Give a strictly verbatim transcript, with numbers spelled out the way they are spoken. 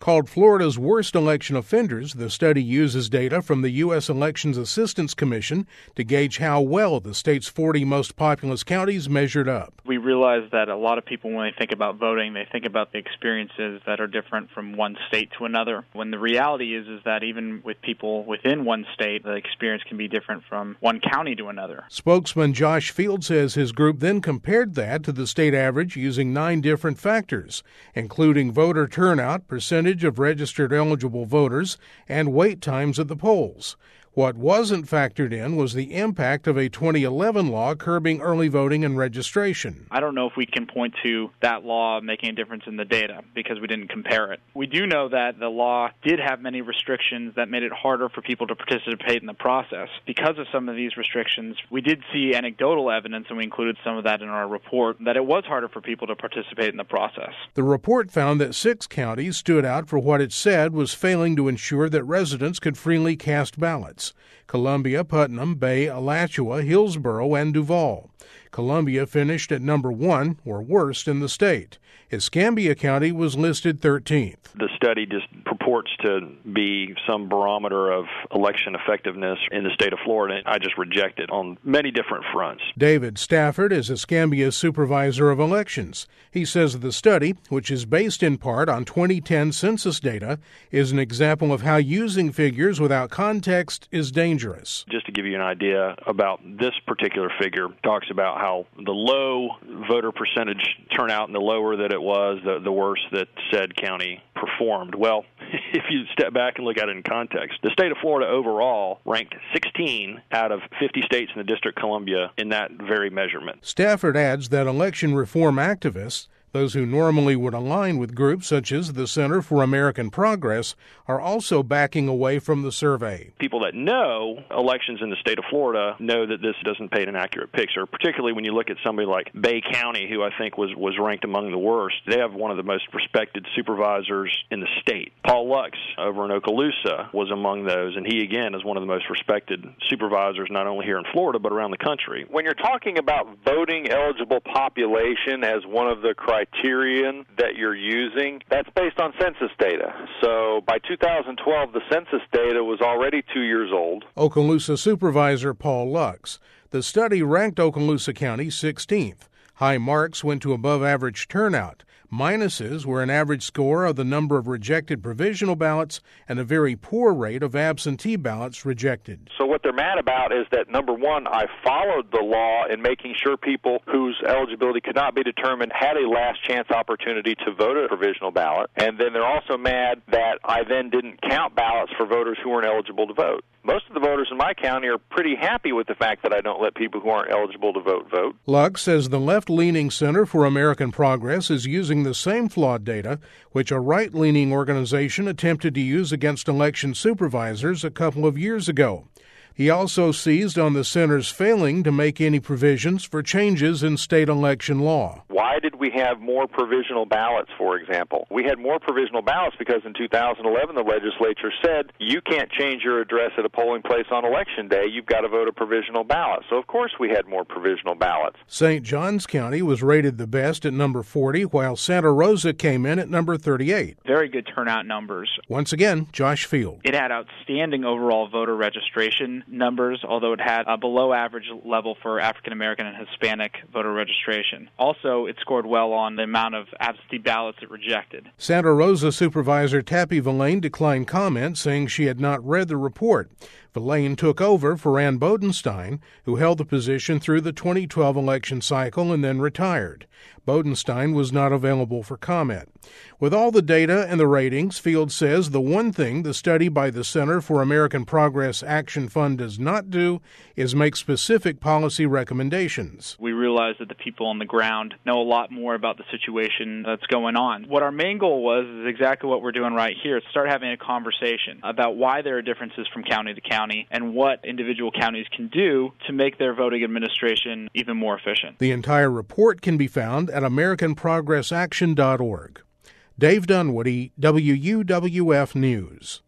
Called Florida's Worst Election Offenders, the study uses data from the U S Elections Assistance Commission to gauge how well the state's forty most populous counties measured up. We realize that a lot of people, when they think about voting, they think about the experiences that are different from one state to another, when the reality is is that even with people within one state, the experience can be different from one county to another. Spokesman Josh Field says his group then compared that to the state average using nine different factors, including voter turnout, percentage of registered eligible voters, and wait times at the polls. What wasn't factored in was the impact of a twenty eleven law curbing early voting and registration. I don't know if we can point to that law making a difference in the data because we didn't compare it. We do know that the law did have many restrictions that made it harder for people to participate in the process. Because of some of these restrictions, we did see anecdotal evidence, and we included some of that in our report, that it was harder for people to participate in the process. The report found that six counties stood out for what it said was failing to ensure that residents could freely cast ballots: Columbia, Putnam, Bay, Alachua, Hillsborough, and Duval. Columbia finished at number one, or worst, in the state. Escambia County was listed thirteenth. The study just purports to be some barometer of election effectiveness in the state of Florida. I just reject it on many different fronts. David Stafford is Escambia's supervisor of elections. He says the study, which is based in part on twenty ten census data, is an example of how using figures without context is dangerous. Just to give you an idea about this particular figure, talks about how the low voter percentage turnout and the lower that it was, the, the worse that said county performed. Well, if you step back and look at it in context, the state of Florida overall ranked sixteen out of fifty states in the District of Columbia in that very measurement. Stafford adds that election reform activists, those who normally would align with groups such as the Center for American Progress, are also backing away from the survey. People that know elections in the state of Florida know that this doesn't paint an accurate picture, particularly when you look at somebody like Bay County, who I think was, was ranked among the worst. They have one of the most respected supervisors in the state. Paul Lux over in Okaloosa was among those, and he, again, is one of the most respected supervisors not only here in Florida but around the country. When you're talking about voting eligible population as one of the criteria criterion that you're using, that's based on census data. So by two thousand twelve, the census data was already two years old. Okaloosa Supervisor Paul Lux. The study ranked Okaloosa County sixteenth. High marks went to above-average turnout. Minuses were an average score of the number of rejected provisional ballots and a very poor rate of absentee ballots rejected. So what they're mad about is that, number one, I followed the law in making sure people whose eligibility could not be determined had a last chance opportunity to vote a provisional ballot. And then they're also mad that I then didn't count ballots for voters who weren't eligible to vote. Most of the voters in my county are pretty happy with the fact that I don't let people who aren't eligible to vote vote. Lux says the left-leaning Center for American Progress is using the same flawed data which a right-leaning organization attempted to use against election supervisors a couple of years ago. He also seized on the center's failing to make any provisions for changes in state election law. Why did we have more provisional ballots, for example? We had more provisional ballots because in two thousand eleven the legislature said you can't change your address at a polling place on Election Day. You've got to vote a provisional ballot. So, of course, we had more provisional ballots. Saint Johns County was rated the best at number forty, while Santa Rosa came in at number thirty-eight. Very good turnout numbers. Once again, Josh Field. It had outstanding overall voter registration numbers, although it had a below-average level for African American and Hispanic voter registration. Also, it scored well on the amount of absentee ballots it rejected. Santa Rosa Supervisor Tappy Villain declined comment, saying she had not read the report. Villain took over for Ann Bodenstein, who held the position through the twenty twelve election cycle and then retired. Bodenstein was not available for comment. With all the data and the ratings, Field says the one thing the study by the Center for American Progress Action Fund does not do is make specific policy recommendations. We realize that the people on the ground know a lot more about the situation that's going on. What our main goal was is exactly what we're doing right here. Start having a conversation about why there are differences from county to county and what individual counties can do to make their voting administration even more efficient. The entire report can be found at american progress action dot org. Dave Dunwoody, W U W F News.